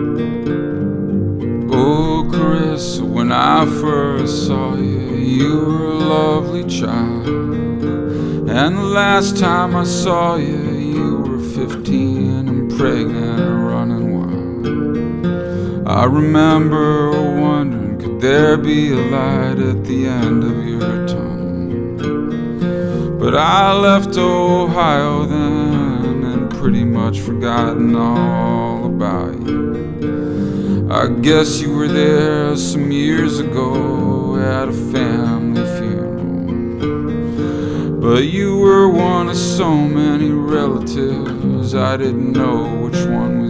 Oh, Chris, when I first saw you, you were a lovely child. And the last time I saw you, you were 15 and pregnant and running wild. I remember wondering, could there be a light at the end of your tunnel? But I left Ohio then and pretty much forgotten all about you. I guess you were there some years ago at a family funeral, but you were one of so many relatives I didn't know which one